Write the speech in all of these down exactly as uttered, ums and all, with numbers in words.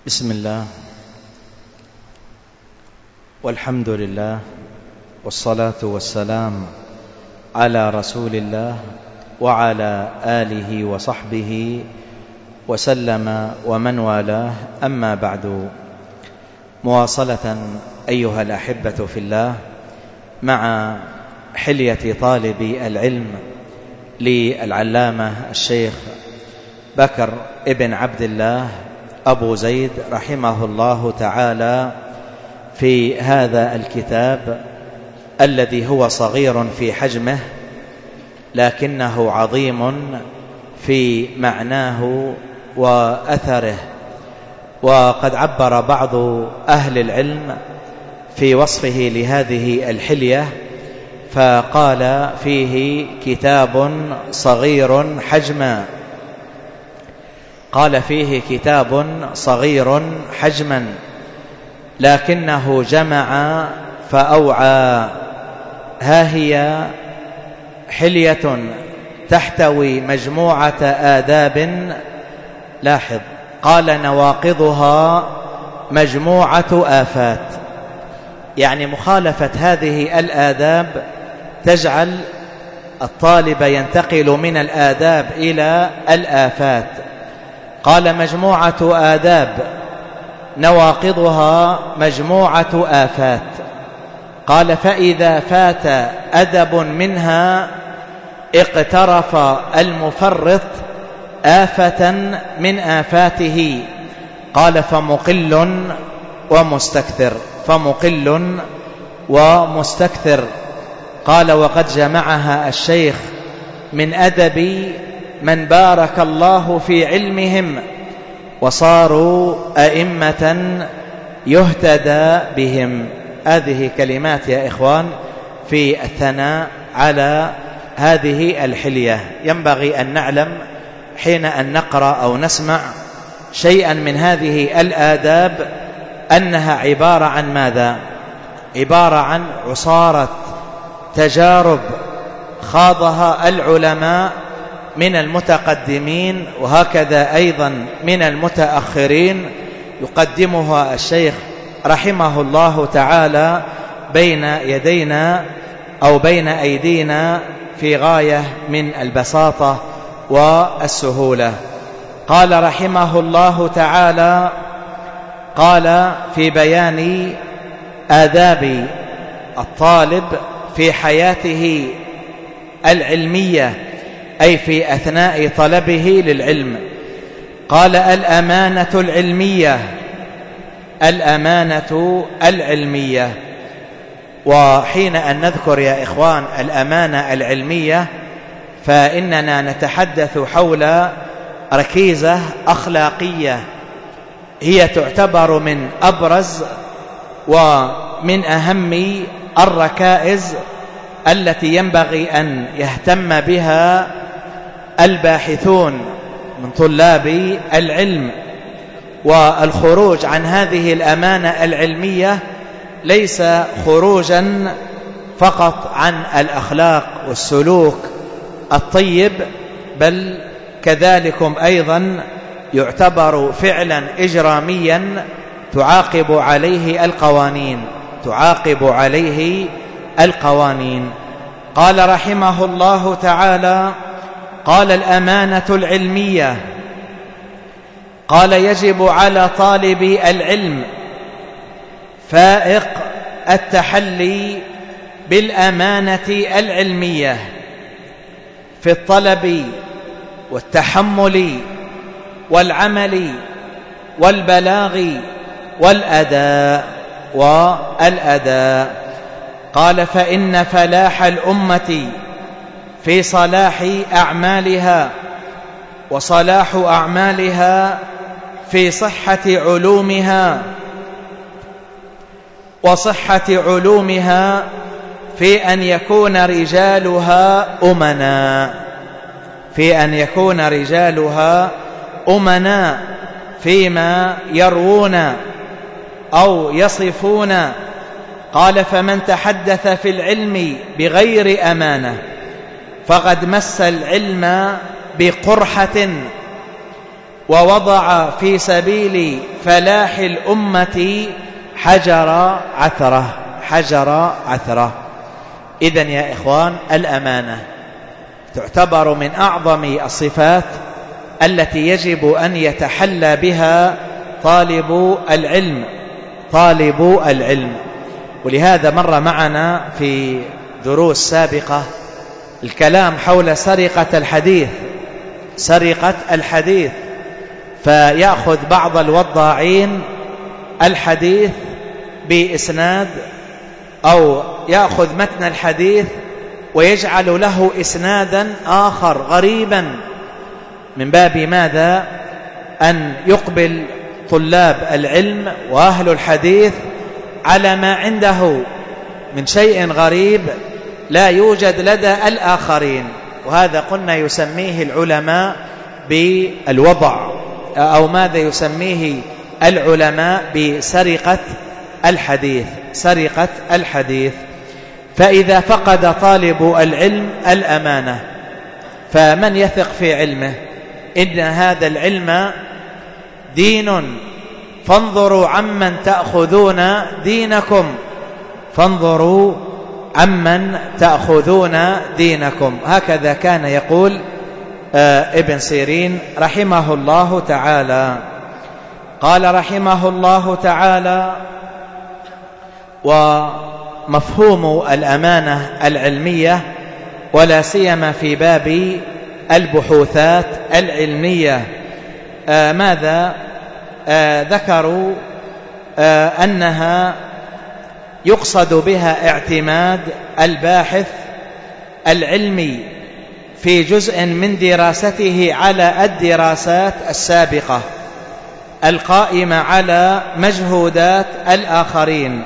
بسم الله والحمد لله والصلاة والسلام على رسول الله وعلى آله وصحبه وسلم ومن والاه. أما بعد، مواصلة أيها الأحبة في الله مع حلية طالب العلم للعلامة الشيخ بكر ابن عبد الله أبو زيد رحمه الله تعالى في هذا الكتاب الذي هو صغير في حجمه لكنه عظيم في معناه وأثره. وقد عبر بعض أهل العلم في وصفه لهذه الحلية فقال فيه كتاب صغير حجما قال فيه كتاب صغير حجما لكنه جمع فأوعى. ها هي حلية تحتوي مجموعة آداب. لاحظ، قال نواقضها مجموعة آفات، يعني مخالفة هذه الآداب تجعل الطالب ينتقل من الآداب إلى الآفات. قال مجموعة آداب نواقضها مجموعة آفات. قال فإذا فات أدب منها اقترف المفرط آفة من آفاته. قال فمقل ومستكثر فمقل ومستكثر. قال وقد جمعها الشيخ من أدب من بارك الله في علمهم وصاروا أئمة يهتدى بهم. هذه كلمات يا إخوان في الثناء على هذه الحلية. ينبغي أن نعلم حين أن نقرأ أو نسمع شيئا من هذه الآداب أنها عبارة عن ماذا؟ عبارة عن عصارة تجارب خاضها العلماء من المتقدمين وهكذا أيضا من المتأخرين، يقدمها الشيخ رحمه الله تعالى بين يدينا أو بين أيدينا في غاية من البساطة والسهولة. قال رحمه الله تعالى، قال في بيان آداب الطالب في حياته العلمية أي في أثناء طلبه للعلم، قال الأمانة العلمية الأمانة العلمية. وحين أن نذكر يا إخوان الأمانة العلمية فإننا نتحدث حول ركيزة أخلاقية هي تعتبر من أبرز ومن أهم الركائز التي ينبغي أن يهتم بها الباحثون من طلاب العلم. والخروج عن هذه الأمانة العلمية ليس خروجا فقط عن الأخلاق والسلوك الطيب، بل كذلكم أيضا يعتبر فعلا إجراميا تعاقب عليه القوانين تعاقب عليه القوانين. قال رحمه الله تعالى، قال الأمانة العلمية، قال يجب على طالب العلم فائق التحلي بالأمانة العلمية في الطلب والتحمل والعمل والبلاغ والأداء والأداء. قال فإن فلاح الأمة في صلاح أعمالها وصلاح أعمالها في صحة علومها وصحة علومها في أن يكون رجالها أمنا في أن يكون رجالها أمنا فيما يروون أو يصفون. قال فمن تحدث في العلم بغير أمانة فقد مس العلم بقرحة ووضع في سبيل فلاح الأمة حجر عثرة حجر عثرة. إذن يا إخوان، الأمانة تعتبر من أعظم الصفات التي يجب أن يتحلى بها طالب العلم طالب العلم ولهذا مر معنا في دروس سابقة الكلام حول سرقة الحديث سرقة الحديث فيأخذ بعض الوضاعين الحديث بإسناد، أو يأخذ متن الحديث ويجعل له إسنادا آخر غريبا، من باب ماذا؟ أن يقبل طلاب العلم وأهل الحديث على ما عنده من شيء غريب لا يوجد لدى الآخرين. وهذا قلنا يسميه العلماء بالوضع، أو ماذا يسميه العلماء بسرقة الحديث سرقة الحديث. فإذا فقد طالب العلم الأمانة فمن يثق في علمه؟ إن هذا العلم دين، فانظروا عمن تأخذون دينكم فانظروا عمن تأخذون دينكم. هكذا كان يقول ابن سيرين رحمه الله تعالى. قال رحمه الله تعالى: ومفهوم الأمانة العلمية ولا سيما في باب البحوثات العلمية آه ماذا آه ذكروا آه أنها يقصد بها اعتماد الباحث العلمي في جزء من دراسته على الدراسات السابقة القائمة على مجهودات الآخرين،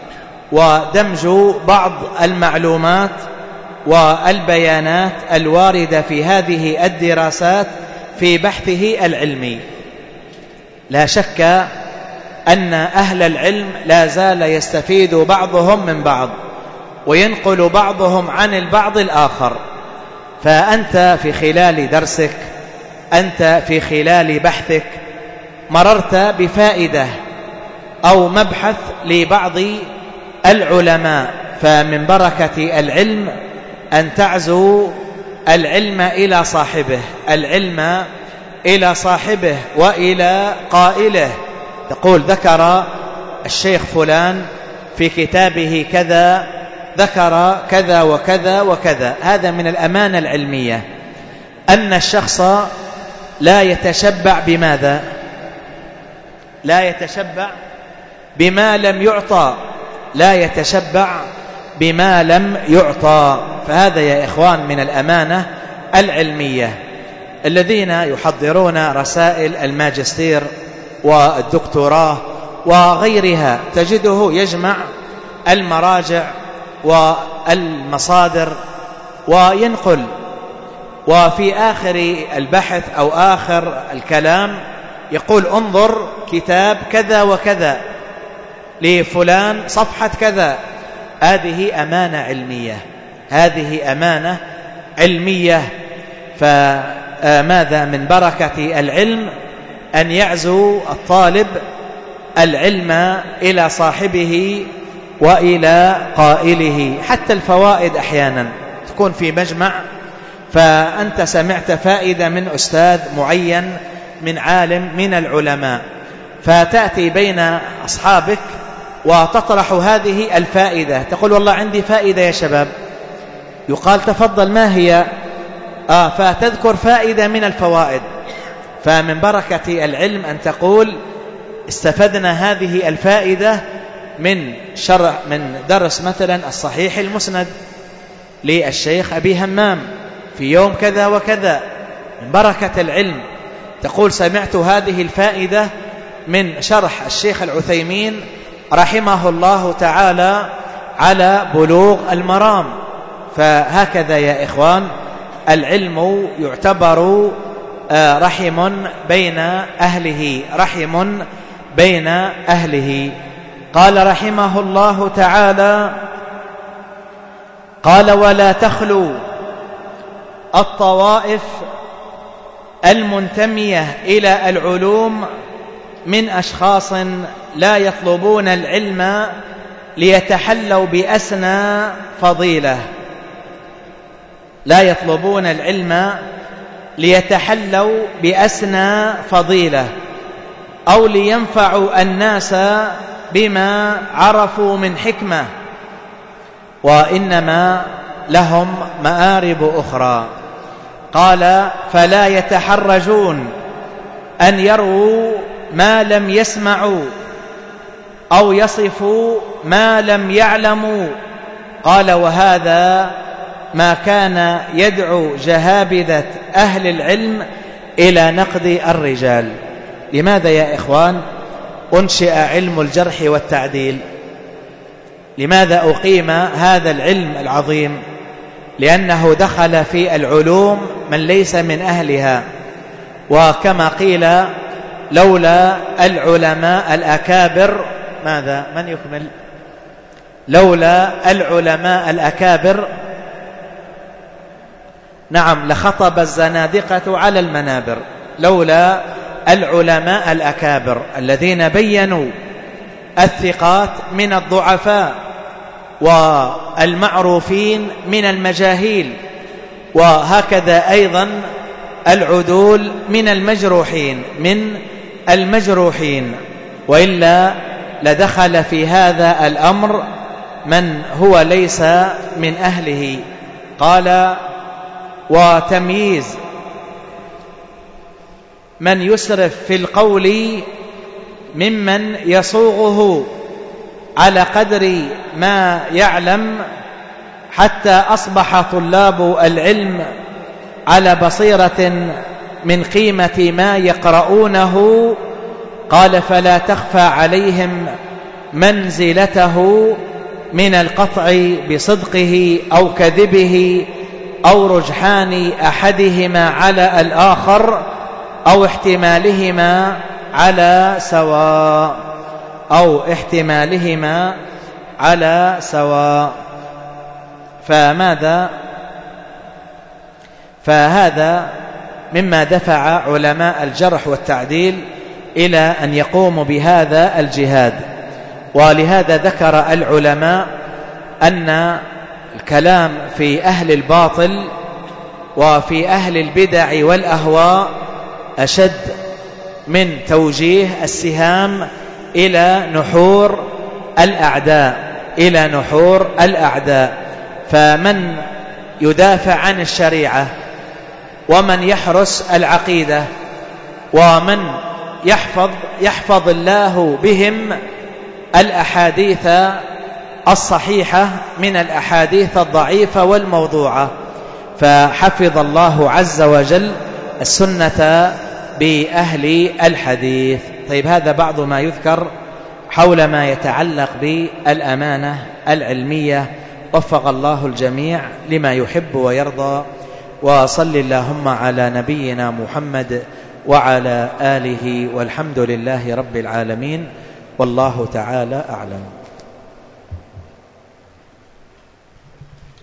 ودمج بعض المعلومات والبيانات الواردة في هذه الدراسات في بحثه العلمي. لا شك أن أهل العلم لا زال يستفيد بعضهم من بعض وينقل بعضهم عن البعض الآخر. فأنت في خلال درسك، أنت في خلال بحثك مررت بفائدة أو مبحث لبعض العلماء، فمن بركة العلم أن تعزو العلم إلى صاحبه العلم إلى صاحبه وإلى قائله. تقول ذكر الشيخ فلان في كتابه كذا، ذكر كذا وكذا وكذا. هذا من الأمانة العلمية، أن الشخص لا يتشبع بماذا؟ لا يتشبع بما لم يعطى لا يتشبع بما لم يعطى. فهذا يا إخوان من الأمانة العلمية. الذين يحضرون رسائل الماجستير والدكتوراه وغيرها تجده يجمع المراجع والمصادر وينقل، وفي آخر البحث أو آخر الكلام يقول انظر كتاب كذا وكذا لفلان صفحة كذا. هذه أمانة علمية هذه أمانة علمية. فماذا من بركة العلم أن يعزو الطالب العلم إلى صاحبه وإلى قائله. حتى الفوائد أحيانا تكون في مجمع، فأنت سمعت فائدة من أستاذ معين من عالم من العلماء، فتأتي بين أصحابك وتطرح هذه الفائدة، تقول والله عندي فائدة يا شباب. يقال تفضل ما هي؟ آه فتذكر فائدة من الفوائد. فمن بركة العلم أن تقول استفدنا هذه الفائدة من شرح من درس مثلا الصحيح المسند للشيخ أبي همام في يوم كذا وكذا. من بركة العلم تقول سمعت هذه الفائدة من شرح الشيخ العثيمين رحمه الله تعالى على بلوغ المرام. فهكذا يا إخوان العلم يعتبر رحم بين أهله رحم بين أهله. قال رحمه الله تعالى: قال ولا تخلو الطوائف المنتمية إلى العلوم من أشخاص لا يطلبون العلم ليتحلوا بأسنى فضيلة، لا يطلبون العلم ليتحلوا بأسنى فضيلة أو لينفعوا الناس بما عرفوا من حكمة، وإنما لهم مآرب أخرى. قال: فلا يتحرجون أن يرووا ما لم يسمعوا أو يصفوا ما لم يعلموا. قال: وهذا ما كان يدعو جهابذة أهل العلم إلى نقد الرجال. لماذا يا إخوان أنشئ علم الجرح والتعديل؟ لماذا أقيم هذا العلم العظيم؟ لأنه دخل في العلوم من ليس من أهلها، وكما قيل: لولا العلماء الأكابر ماذا؟ من يكمل؟ لولا العلماء الأكابر نعم لخطب الزنادقة على المنابر. لولا العلماء الأكابر الذين بينوا الثقات من الضعفاء والمعروفين من المجاهيل، وهكذا أيضا العدول من المجروحين من المجروحين، وإلا لدخل في هذا الأمر من هو ليس من أهله. قال: وتمييز من يسرف في القول ممن يصوغه على قدر ما يعلم، حتى أصبح طلاب العلم على بصيرة من قيمة ما يقرؤونه. قال: فلا تخفى عليهم منزلته من القطع بصدقه أو كذبه أو رجحان أحدهما على الآخر أو احتمالهما على سواء أو احتمالهما على سواء. فماذا؟ فهذا مما دفع علماء الجرح والتعديل إلى أن يقوموا بهذا الجهاد. ولهذا ذكر العلماء أن الكلام في أهل الباطل وفي أهل البدع والأهواء أشد من توجيه السهام إلى نحور الأعداء إلى نحور الأعداء. فمن يدافع عن الشريعة، ومن يحرس العقيدة، ومن يحفظ يحفظ الله بهم الأحاديث الصحيحة من الأحاديث الضعيفة والموضوعة، فحفظ الله عز وجل السنة بأهل الحديث. طيب، هذا بعض ما يذكر حول ما يتعلق بالأمانة العلمية. وفق الله الجميع لما يحب ويرضى، وصل اللهم على نبينا محمد وعلى آله، والحمد لله رب العالمين، والله تعالى أعلم.